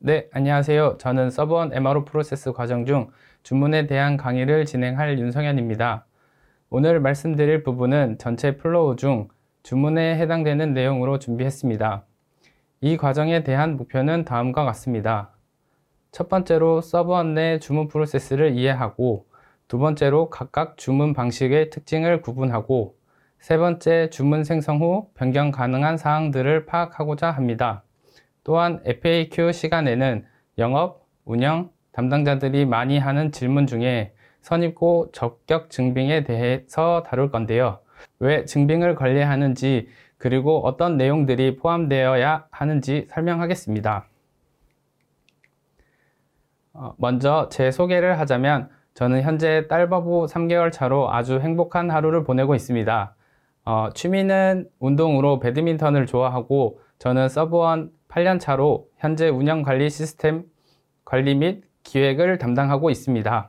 네, 안녕하세요. 저는 서브원 MRO 프로세스 과정 중 주문에 대한 강의를 진행할 윤성현입니다. 오늘 말씀드릴 부분은 전체 플로우 중 주문에 해당되는 내용으로 준비했습니다. 이 과정에 대한 목표는 다음과 같습니다. 첫 번째로 서브원 내 주문 프로세스를 이해하고, 두 번째로 각각 주문 방식의 특징을 구분하고, 세 번째 주문 생성 후 변경 가능한 사항들을 파악하고자 합니다. 또한 FAQ 시간에는 영업, 운영, 담당자들이 많이 하는 질문 중에 선입고 적격 증빙에 대해서 다룰 건데요. 왜 증빙을 관리하는지, 그리고 어떤 내용들이 포함되어야 하는지 설명하겠습니다. 먼저 제 소개를 하자면, 저는 현재 딸바보 3개월 차로 아주 행복한 하루를 보내고 있습니다. 취미는 운동으로 배드민턴을 좋아하고, 저는 서브원 8년 차로 현재 운영관리 시스템 관리 및 기획을 담당하고 있습니다.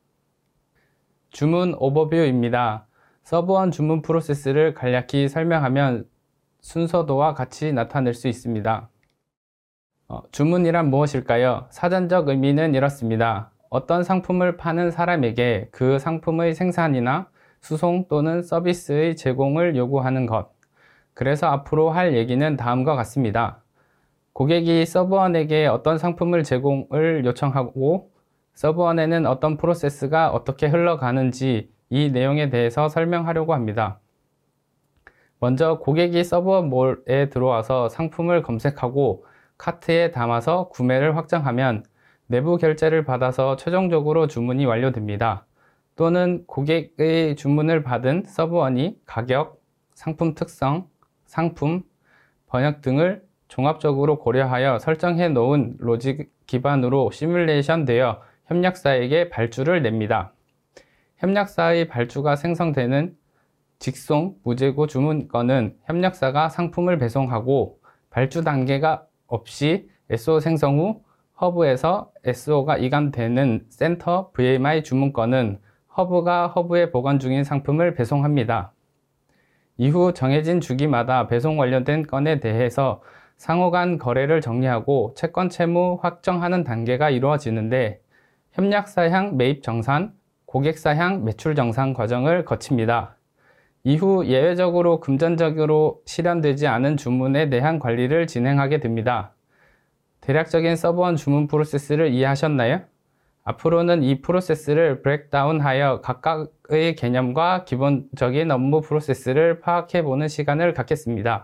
주문 오버뷰입니다. 서브원 주문 프로세스를 간략히 설명하면 순서도와 같이 나타낼 수 있습니다. 주문이란 무엇일까요? 사전적 의미는 이렇습니다. 어떤 상품을 파는 사람에게 그 상품의 생산이나 수송 또는 서비스의 제공을 요구하는 것. 그래서 앞으로 할 얘기는 다음과 같습니다. 고객이 서브원에게 어떤 상품을 제공을 요청하고, 서브원에는 어떤 프로세스가 어떻게 흘러가는지 이 내용에 대해서 설명하려고 합니다. 먼저 고객이 서브원 몰에 들어와서 상품을 검색하고 카트에 담아서 구매를 확정하면 내부 결제를 받아서 최종적으로 주문이 완료됩니다. 또는 고객의 주문을 받은 서브원이 가격, 상품 특성, 상품, 번역 등을 종합적으로 고려하여 설정해 놓은 로직 기반으로 시뮬레이션 되어 협력사에게 발주를 냅니다. 협력사의 발주가 생성되는 직송 무재고 주문건은 협력사가 상품을 배송하고, 발주 단계가 없이 SO 생성 후 허브에서 SO가 이관되는 센터 VMI 주문건은 허브가 허브에 보관 중인 상품을 배송합니다. 이후 정해진 주기마다 배송 완료된 건에 대해서 상호 간 거래를 정리하고 채권 채무 확정하는 단계가 이루어지는데, 협력사향 매입 정산, 고객사향 매출 정산 과정을 거칩니다. 이후 예외적으로 금전적으로 실현되지 않은 주문에 대한 관리를 진행하게 됩니다. 대략적인 서브원 주문 프로세스를 이해하셨나요? 앞으로는 이 프로세스를 브레이크다운하여 각각의 개념과 기본적인 업무 프로세스를 파악해보는 시간을 갖겠습니다.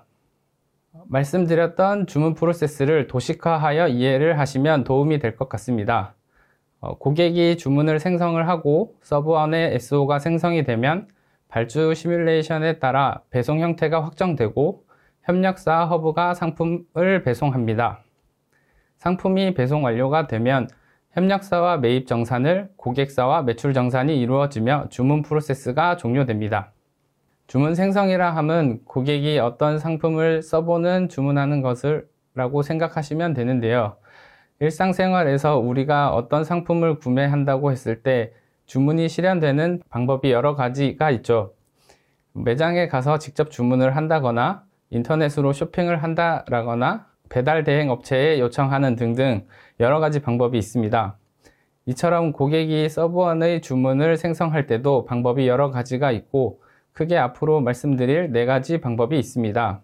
말씀드렸던 주문 프로세스를 도식화하여 이해를 하시면 도움이 될 것 같습니다. 고객이 주문을 생성을 하고 서브원의 SO가 생성이 되면 발주 시뮬레이션에 따라 배송 형태가 확정되고 협력사 허브가 상품을 배송합니다. 상품이 배송 완료가 되면 협력사와 매입 정산을, 고객사와 매출 정산이 이루어지며 주문 프로세스가 종료됩니다. 주문 생성이라 함은 고객이 어떤 상품을 써보는 주문하는 것을 라고 생각하시면 되는데요. 일상생활에서 우리가 어떤 상품을 구매한다고 했을 때 주문이 실현되는 방법이 여러 가지가 있죠. 매장에 가서 직접 주문을 한다거나, 인터넷으로 쇼핑을 한다거나, 배달 대행 업체에 요청하는 등등 여러 가지 방법이 있습니다. 이처럼 고객이 서브원의 주문을 생성할 때도 방법이 여러 가지가 있고, 크게 앞으로 말씀드릴 4가지 방법이 있습니다.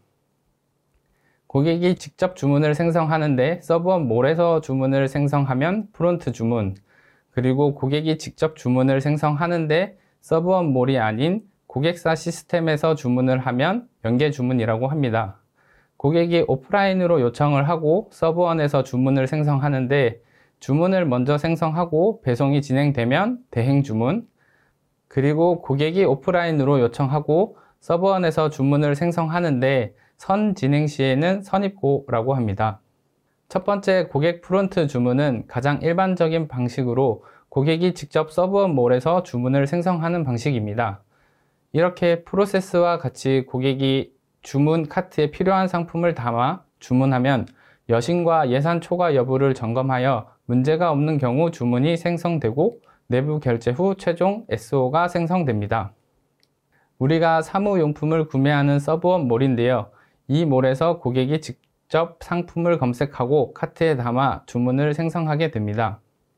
고객이 직접 주문을 생성하는데 서브원 몰에서 주문을 생성하면 프론트 주문, 그리고 고객이 직접 주문을 생성하는데 서브원 몰이 아닌 고객사 시스템에서 주문을 하면 연계 주문이라고 합니다. 고객이 오프라인으로 요청을 하고 서브원에서 주문을 생성하는데 주문을 먼저 생성하고 배송이 진행되면 대행 주문, 그리고 고객이 오프라인으로 요청하고 서브원에서 주문을 생성하는데 선 진행 시에는 선입고라고 합니다. 첫 번째 고객 프론트 주문은 가장 일반적인 방식으로 고객이 직접 서브원 몰에서 주문을 생성하는 방식입니다. 이렇게 프로세스와 같이 고객이 주문 카트에 필요한 상품을 담아 주문하면 여신과 예산 초과 여부를 점검하여 문제가 없는 경우 주문이 생성되고 내부 결제 후 최종 SO가 생성됩니다. 우리가 사무용품을 구매하는 서브원 몰인데요. 이 몰에서 고객이 직접 상품을 검색하고 카트에 담아 주문을 생성하게 됩니다.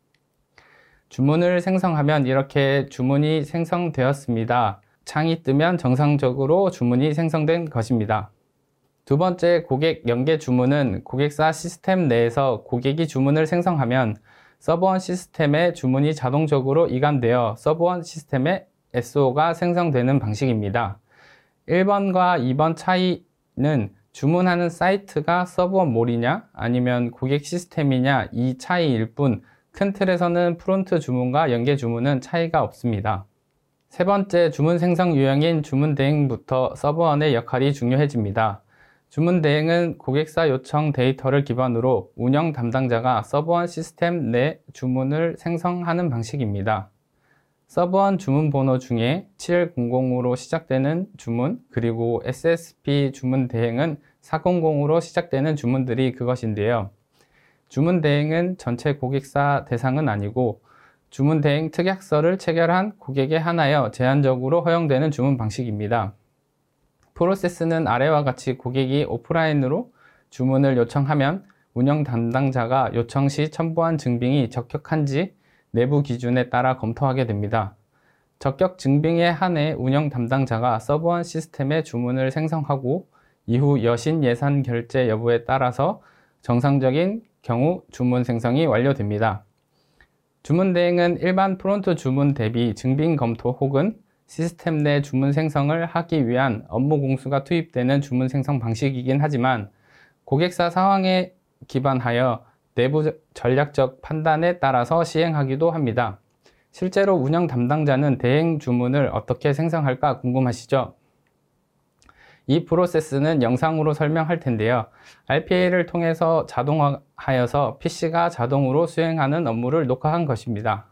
주문을 생성하면 이렇게 주문이 생성되었습니다. 창이 뜨면 정상적으로 주문이 생성된 것입니다. 두 번째 고객 연계 주문은 고객사 시스템 내에서 고객이 주문을 생성하면 서브원 시스템에 주문이 자동적으로 이관되어 서브원 시스템에 SO가 생성되는 방식입니다. 1번과 2번 차이는 주문하는 사이트가 서브원몰이냐 아니면 고객 시스템이냐 이 차이일 뿐 큰 틀에서는 프론트 주문과 연계 주문은 차이가 없습니다. 세 번째 주문 생성 유형인 주문 대행부터 서브원의 역할이 중요해집니다. 주문 대행은 고객사 요청 데이터를 기반으로 운영 담당자가 서브원 시스템 내 주문을 생성하는 방식입니다. 서브원 주문 번호 중에 7100으로 시작되는 주문, 그리고 SSP 주문 대행은 400으로 시작되는 주문들이 그것인데요. 주문 대행은 전체 고객사 대상은 아니고 주문 대행 특약서를 체결한 고객에 한하여 제한적으로 허용되는 주문 방식입니다. 프로세스는 아래와 같이 고객이 오프라인으로 주문을 요청하면 운영 담당자가 요청 시 첨부한 증빙이 적격한지 내부 기준에 따라 검토하게 됩니다. 적격 증빙에 한해 운영 담당자가 서브원 시스템에 주문을 생성하고 이후 여신 예산 결제 여부에 따라서 정상적인 경우 주문 생성이 완료됩니다. 주문 대행은 일반 프론트 주문 대비 증빙 검토 혹은 시스템 내 주문 생성을 하기 위한 업무 공수가 투입되는 주문 생성 방식이긴 하지만 고객사 상황에 기반하여 내부 전략적 판단에 따라서 시행하기도 합니다. 실제로 운영 담당자는 대행 주문을 어떻게 생성할까 궁금하시죠? 이 프로세스는 영상으로 설명할 텐데요. RPA를 통해서 자동화하여서 PC가 자동으로 수행하는 업무를 녹화한 것입니다.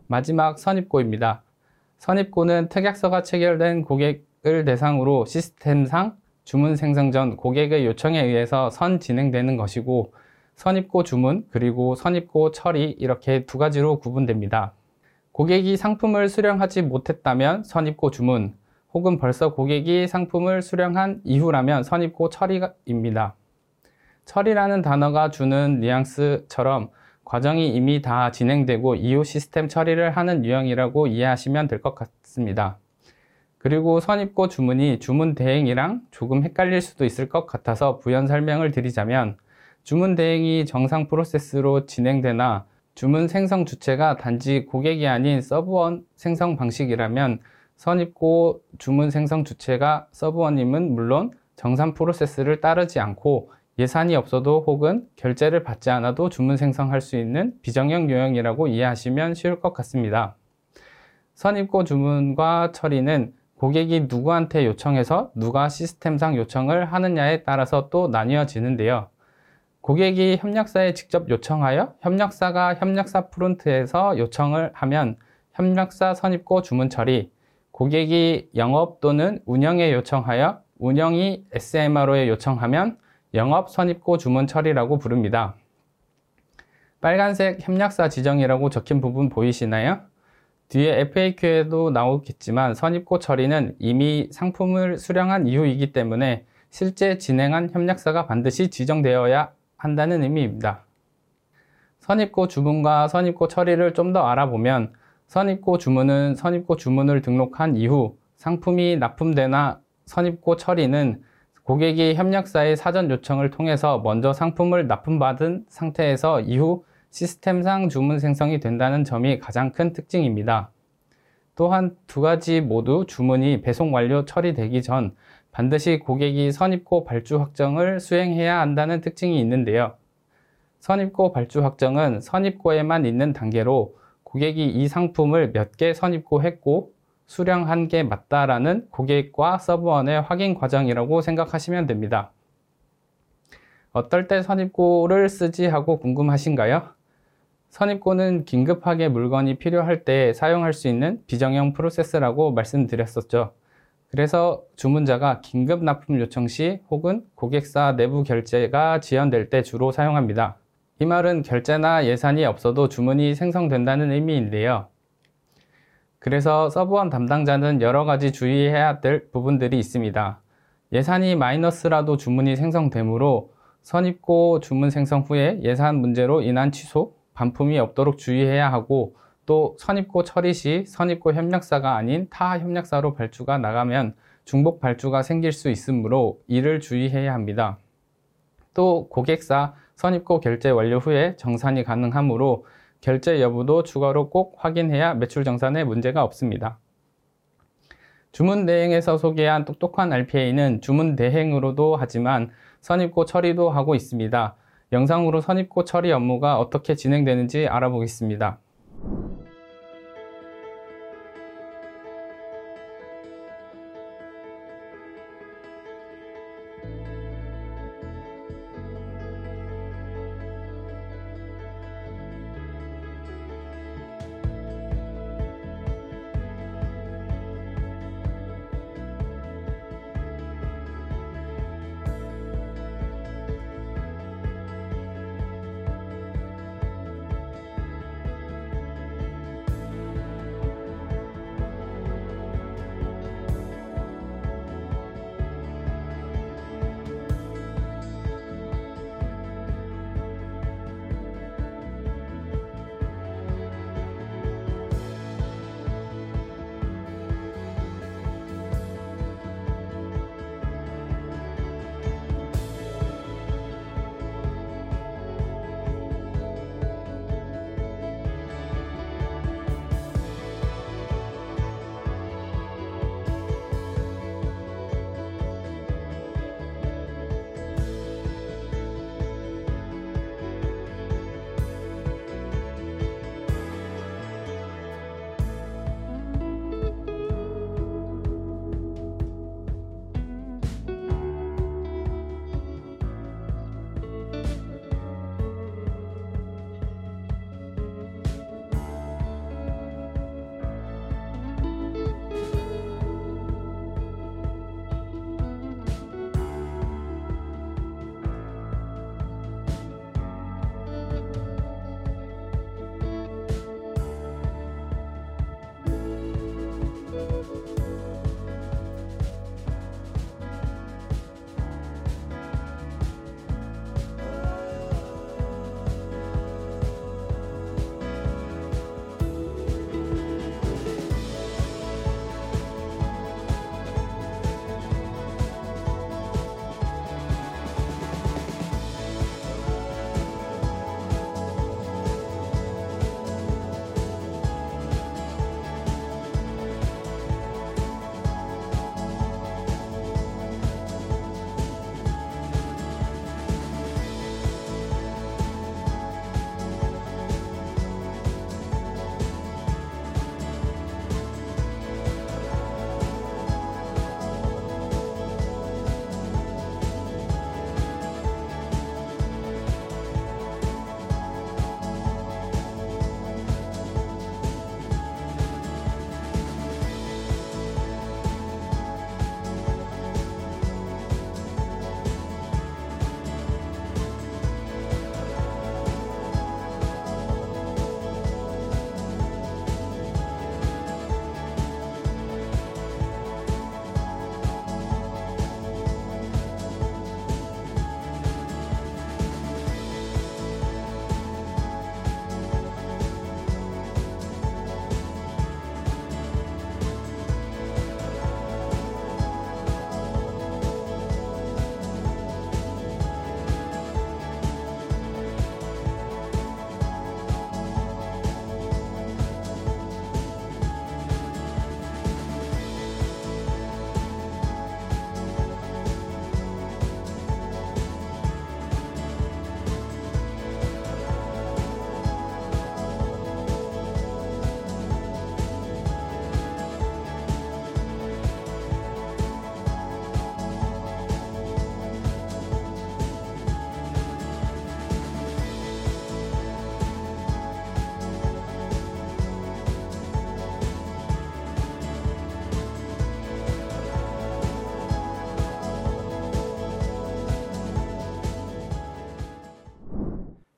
마지막 선입고입니다. 선입고는 특약서가 체결된 고객을 대상으로 시스템상 주문 생성 전 고객의 요청에 의해서 진행되는 것이고, 선입고 주문 그리고 선입고 처리 이렇게 두 가지로 구분됩니다. 고객이 상품을 수령하지 못했다면 선입고 주문, 혹은 벌써 고객이 상품을 수령한 이후라면 선입고 처리입니다. 처리라는 단어가 주는 뉘앙스처럼 과정이 이미 다 진행되고 이후 시스템 처리를 하는 유형이라고 이해하시면 될 것 같습니다. 그리고 선입고 주문이 주문 대행이랑 조금 헷갈릴 수도 있을 것 같아서 부연 설명을 드리자면, 주문 대행이 정상 프로세스로 진행되나 주문 생성 주체가 단지 고객이 아닌 서브원 생성 방식이라면 선입고 주문 생성 주체가 서브원임은 물론 정상 프로세스를 따르지 않고 예산이 없어도 혹은 결제를 받지 않아도 주문 생성할 수 있는 비정형 유형이라고 이해하시면 쉬울 것 같습니다. 선입고 주문과 처리는 고객이 누구한테 요청해서 누가 시스템상 요청을 하느냐에 따라서 또 나뉘어지는데요. 고객이 협력사에 직접 요청하여 협력사가 협력사 프론트에서 요청을 하면 협력사 선입고 주문 처리, 고객이 영업 또는 운영에 요청하여 운영이 SMRO에 요청하면 영업 선입고 주문 처리라고 부릅니다. 빨간색 협력사 지정이라고 적힌 부분 보이시나요? 뒤에 FAQ에도 나오겠지만 선입고 처리는 이미 상품을 수령한 이후이기 때문에 실제 진행한 협력사가 반드시 지정되어야 한다는 의미입니다. 선입고 주문과 선입고 처리를 좀 더 알아보면, 선입고 주문은 선입고 주문을 등록한 이후 상품이 납품되나, 선입고 처리는 고객이 협력사의 사전 요청을 통해서 먼저 상품을 납품받은 상태에서 이후 시스템상 주문 생성이 된다는 점이 가장 큰 특징입니다. 또한 두 가지 모두 주문이 배송 완료 처리되기 전 반드시 고객이 선입고 발주 확정을 수행해야 한다는 특징이 있는데요. 선입고 발주 확정은 선입고에만 있는 단계로 고객이 이 상품을 몇 개 선입고했고 수령한 게 맞다라는 고객과 서브원의 확인 과정이라고 생각하시면 됩니다. 어떨 때 선입고를 쓰지 하고 궁금하신가요? 선입고는 긴급하게 물건이 필요할 때 사용할 수 있는 비정형 프로세스라고 말씀드렸었죠. 그래서 주문자가 긴급 납품 요청 시 혹은 고객사 내부 결제가 지연될 때 주로 사용합니다. 이 말은 결제나 예산이 없어도 주문이 생성된다는 의미인데요. 그래서 서브원 담당자는 여러 가지 주의해야 될 부분들이 있습니다. 예산이 마이너스라도 주문이 생성되므로 선입고 주문 생성 후에 예산 문제로 인한 취소, 반품이 없도록 주의해야 하고, 또 선입고 처리 시 선입고 협력사가 아닌 타 협력사로 발주가 나가면 중복 발주가 생길 수 있으므로 이를 주의해야 합니다. 또 고객사 선입고 결제 완료 후에 정산이 가능하므로 결제 여부도 추가로 꼭 확인해야 매출 정산에 문제가 없습니다. 주문 대행에서 소개한 똑똑한 RPA는 주문 대행으로도 하지만 선입고 처리도 하고 있습니다. 영상으로 선입고 처리 업무가 어떻게 진행되는지 알아보겠습니다.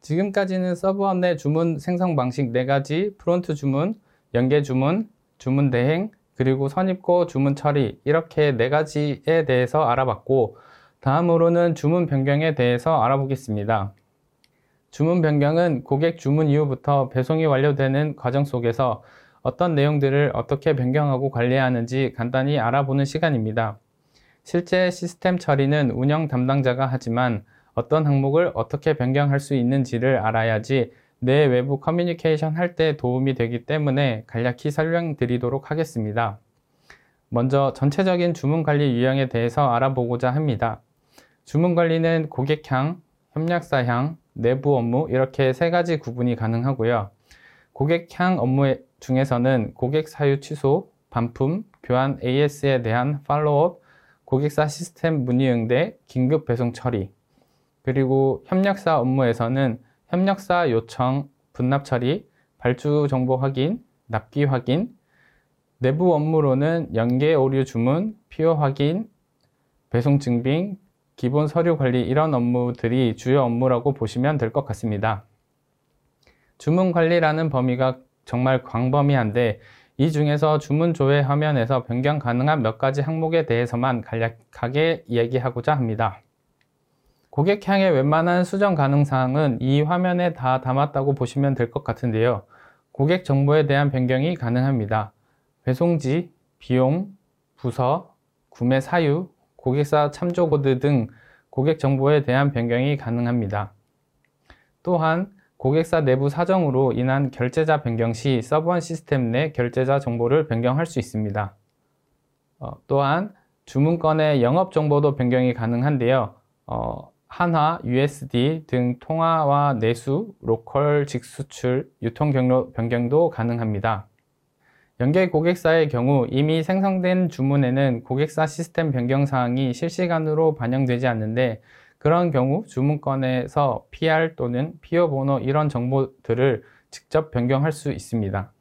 지금까지는 서브원 내 주문 생성 방식 4가지, 프론트 주문, 연계 주문, 주문 대행, 그리고 선입고 주문 처리, 이렇게 4가지에 대해서 알아봤고, 다음으로는 주문 변경에 대해서 알아보겠습니다. 주문 변경은 고객 주문 이후부터 배송이 완료되는 과정 속에서 어떤 내용들을 어떻게 변경하고 관리하는지 간단히 알아보는 시간입니다. 실제 시스템 처리는 운영 담당자가 하지만 어떤 항목을 어떻게 변경할 수 있는지를 알아야지 내 외부 커뮤니케이션 할 때 도움이 되기 때문에 간략히 설명드리도록 하겠습니다. 먼저 전체적인 주문 관리 유형에 대해서 알아보고자 합니다. 주문 관리는 고객향, 협력사향, 내부 업무 이렇게 3가지 구분이 가능하고요. 고객향 업무 중에서는 고객 사유 취소, 반품, 교환 AS에 대한 팔로우업, 고객사 시스템 문의 응대, 긴급 배송 처리, 그리고 협력사 업무에서는 협력사 요청, 분납 처리, 발주 정보 확인, 납기 확인, 내부 업무로는 연계 오류 주문, PO 확인, 배송 증빙, 기본 서류 관리 이런 업무들이 주요 업무라고 보시면 될 것 같습니다. 주문 관리라는 범위가 정말 광범위한데 이 중에서 주문 조회 화면에서 변경 가능한 몇 가지 항목에 대해서만 간략하게 얘기하고자 합니다. 고객향의 웬만한 수정 가능 사항은 이 화면에 다 담았다고 보시면 될 것 같은데요. 고객 정보에 대한 변경이 가능합니다. 배송지, 비용, 부서, 구매 사유, 고객사 참조 코드 등 고객 정보에 대한 변경이 가능합니다. 또한 고객사 내부 사정으로 인한 결제자 변경 시 서브원 시스템 내 결제자 정보를 변경할 수 있습니다. 또한 주문건의 영업 정보도 변경이 가능한데요. 한화, USD 등 통화와 내수, 로컬 직수출, 유통 경로 변경도 가능합니다. 연계 고객사의 경우 이미 생성된 주문에는 고객사 시스템 변경 사항이 실시간으로 반영되지 않는데 그런 경우 주문건에서 PR 또는 PO 번호 이런 정보들을 직접 변경할 수 있습니다.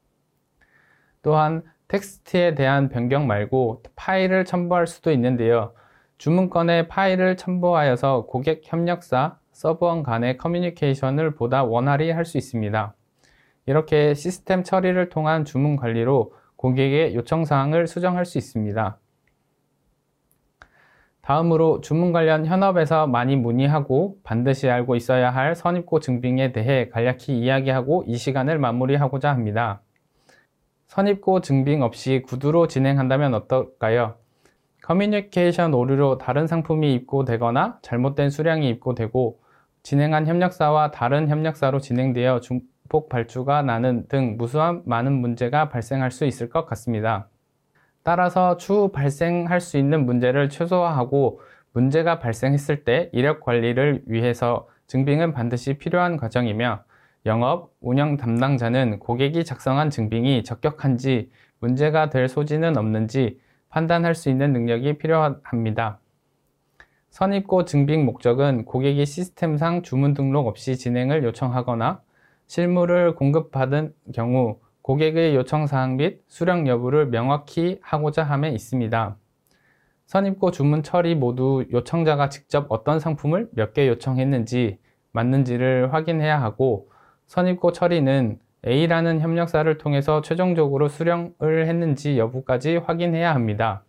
또한 텍스트에 대한 변경 말고 파일을 첨부할 수도 있는데요. 주문건에 파일을 첨부하여서 고객 협력사, 서브원 간의 커뮤니케이션을 보다 원활히 할 수 있습니다. 이렇게 시스템 처리를 통한 주문 관리로 고객의 요청사항을 수정할 수 있습니다. 다음으로 주문 관련 현업에서 많이 문의하고 반드시 알고 있어야 할 선입고 증빙에 대해 간략히 이야기하고 이 시간을 마무리하고자 합니다. 선입고 증빙 없이 구두로 진행한다면 어떨까요? 커뮤니케이션 오류로 다른 상품이 입고되거나 잘못된 수량이 입고되고 진행한 협력사와 다른 협력사로 진행되어 중복 발주가 나는 등 무수한 많은 문제가 발생할 수 있을 것 같습니다. 따라서 추후 발생할 수 있는 문제를 최소화하고 문제가 발생했을 때 이력 관리를 위해서 증빙은 반드시 필요한 과정이며 영업, 운영 담당자는 고객이 작성한 증빙이 적격한지 문제가 될 소지는 없는지 판단할 수 있는 능력이 필요합니다. 선입고 증빙 목적은 고객이 시스템상 주문 등록 없이 진행을 요청하거나 실물을 공급받은 경우 고객의 요청사항 및 수령 여부를 명확히 하고자 함에 있습니다. 선입고 주문 처리 모두 요청자가 직접 어떤 상품을 몇 개 요청했는지 맞는지를 확인해야 하고 선입고 처리는 A라는 협력사를 통해서 최종적으로 수령을 했는지 여부까지 확인해야 합니다.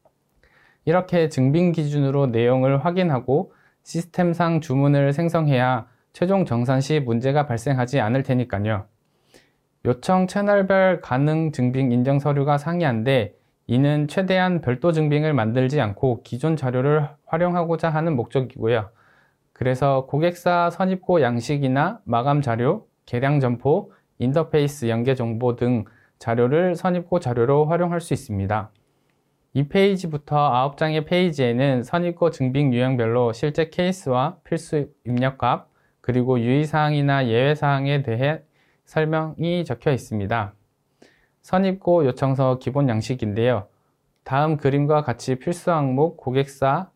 이렇게 증빙 기준으로 내용을 확인하고 시스템상 주문을 생성해야 최종 정산 시 문제가 발생하지 않을 테니까요. 요청 채널별 가능 증빙 인정 서류가 상이한데 이는 최대한 별도 증빙을 만들지 않고 기존 자료를 활용하고자 하는 목적이고요. 그래서 고객사 선입고 양식이나 마감 자료, 계량 점포, 인터페이스 연계 정보 등 자료를 선입고 자료로 활용할 수 있습니다. 2페이지부터 9장의 페이지에는 선입고 증빙 유형별로 실제 케이스와 필수 입력값, 그리고 유의사항이나 예외사항에 대해 설명이 적혀 있습니다. 선입고 요청서 기본 양식인데요. 다음 그림과 같이 필수 항목, 고객사,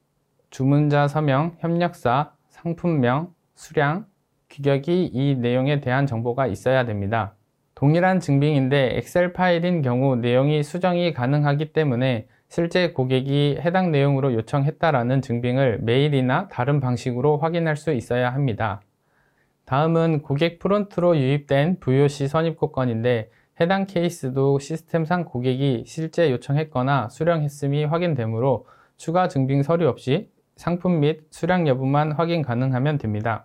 주문자 서명, 협력사, 상품명, 수량, 규격이 이 내용에 대한 정보가 있어야 됩니다. 동일한 증빙인데 엑셀 파일인 경우 내용이 수정이 가능하기 때문에 실제 고객이 해당 내용으로 요청했다라는 증빙을 메일이나 다른 방식으로 확인할 수 있어야 합니다. 다음은 고객 프론트로 유입된 VOC 선입고 건인데 해당 케이스도 시스템상 고객이 실제 요청했거나 수령했음이 확인되므로 추가 증빙 서류 없이 상품 및 수량 여부만 확인 가능하면 됩니다.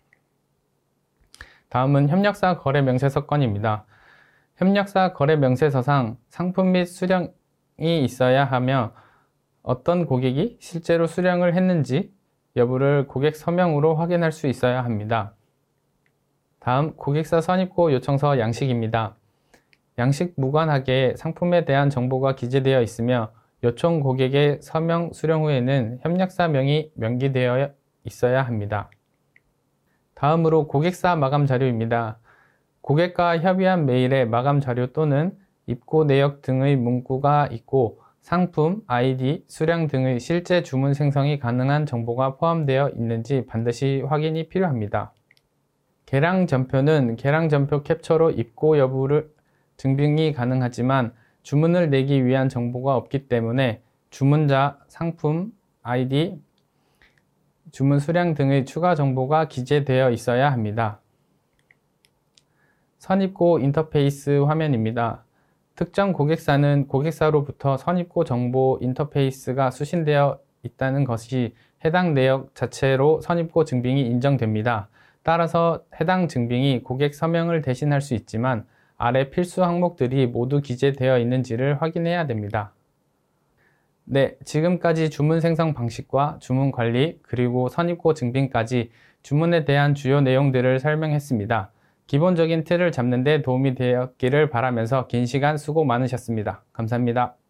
다음은 협력사 거래 명세서 건입니다. 협력사 거래 명세서상 상품 및 수량이 있어야 하며 어떤 고객이 실제로 수령을 했는지 여부를 고객 서명으로 확인할 수 있어야 합니다. 다음 고객사 선입고 요청서 양식입니다. 양식 무관하게 상품에 대한 정보가 기재되어 있으며 요청 고객의 서명 수령 후에는 협력사명이 명기되어 있어야 합니다. 다음으로 고객사 마감 자료입니다. 고객과 협의한 메일에 마감 자료 또는 입고 내역 등의 문구가 있고 상품, 아이디, 수량 등의 실제 주문 생성이 가능한 정보가 포함되어 있는지 반드시 확인이 필요합니다. 계량전표는 계량전표 캡처로 입고 여부를 증빙이 가능하지만 주문을 내기 위한 정보가 없기 때문에 주문자, 상품, 아이디, 주문 수량 등의 추가 정보가 기재되어 있어야 합니다. 선입고 인터페이스 화면입니다. 특정 고객사는 고객사로부터 선입고 정보 인터페이스가 수신되어 있다는 것이 해당 내역 자체로 선입고 증빙이 인정됩니다. 따라서 해당 증빙이 고객 서명을 대신할 수 있지만 아래 필수 항목들이 모두 기재되어 있는지를 확인해야 됩니다. 네, 지금까지 주문 생성 방식과 주문 관리 그리고 선입고 증빙까지 주문에 대한 주요 내용들을 설명했습니다. 기본적인 틀을 잡는 데 도움이 되었기를 바라면서 긴 시간 수고 많으셨습니다. 감사합니다.